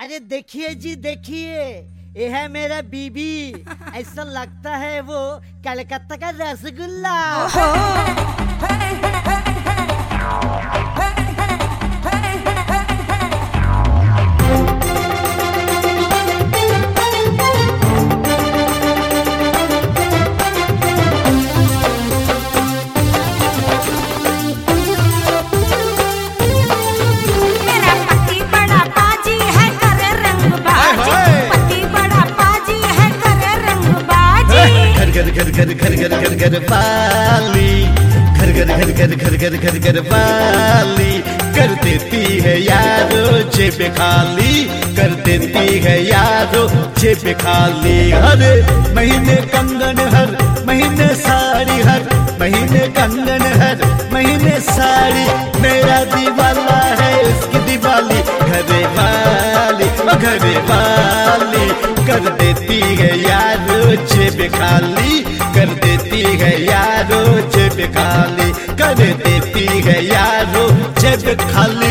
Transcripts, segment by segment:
अरे देखिए जी देखिए, ये है मेरा बीबी। ऐसा लगता है वो कलकत्ता का रसगुल्ला। घर घर घर घर घर घर घर वाली, घर घर घर घर घर घर घर घर वाली कर देती है यारो जेब खाली, कर देती है यारो जेब खाली। हर महीने कंगन, हर महीने साड़ी, हर महीने कंगन, हर महीने साड़ी। मेरा दीवाला है इसकी दिवाली, घरे वाली घरे वाली कर देती है यारो जेब खाली, कर देती है यारो जेब खाली, कर देती है यारो जेब खाली।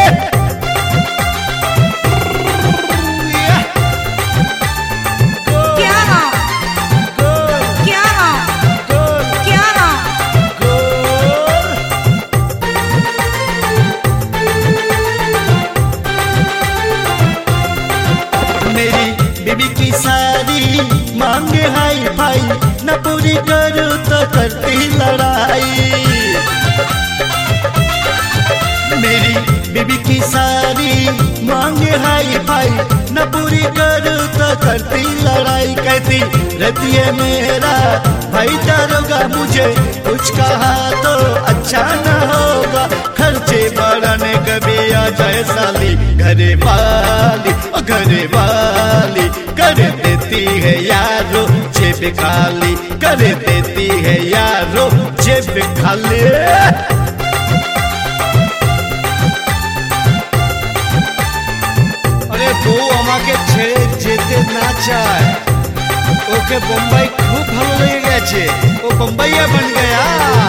बीबी की सारी मांगे हाई फाई, न पूरी करूँ तो करती लड़ाई। मेरी बीबी की सारी मांगे हाई फाई, न पूरी करूँ तो करती लड़ाई। कहती रहती है मेरा भाई दारोगा, मुझे कुछ कहा तो अच्छा न होगा। खर्चे बढ़ाने कभी आ जाए साली, घरे वाली घरे वाली कर देती है यारो जेब खाली, कर देती है यारो जेब खाली। अरे वो আমাকে ছেড়ে যেতে না চায়, ওকে বোম্বাই খুব ভালো লেগে গেছে, ও বোম্বাইয়া बन गया।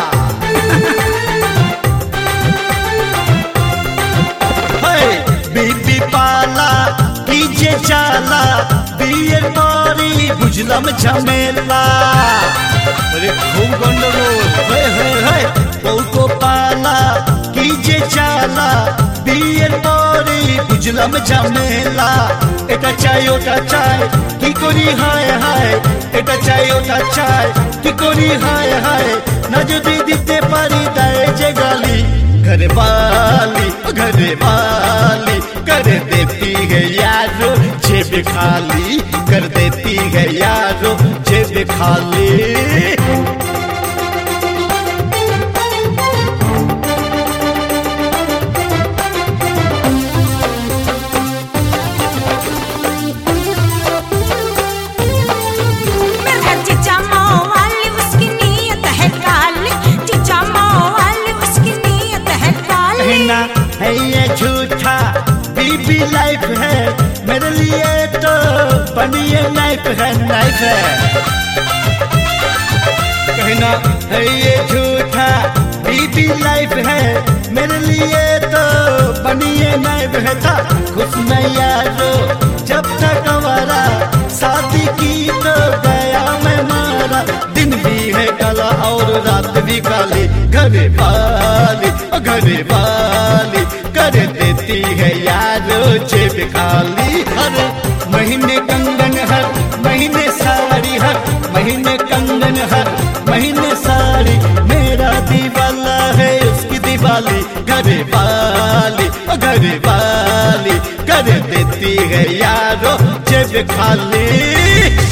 बीबी पाला कीजे चाला, बियर मारी बुझलम झमेला। अरे खूब गंडगोल है को पाला कीजे चाला, बियर मारी बुझलम झमेला। एटा चाय ओटा चाय की करी हाय हाय, एटा चाय ओटा चाय की करी हाय हाय। ना যদি দিতে পারি দায়ে যে গালি, घरे वाली कर देती है यारो जेब खाली, कर देती है यारो जेब खाली। है ये झूठा बीबी लाइफ है, मेरे लिए तो बनिए नाइफ है, नाइफ है। कहना है ये झूठा बीबी लाइफ है, मेरे लिए तो बनिए नाइफ है। था खुश मैं यारो जब तक हमारा शादी की तो गया मैं मारा। दिन भी है काला और रात भी काली, घरे वाली कर देती है यारो जेब खाली। हर महीने कंगन, हर महीने साड़ी, हर महीने कंगन, हर महीने साड़ी। मेरा दीवाला है उसकी दिवाली, घरे वाली कर देती है यारो जेब खाली।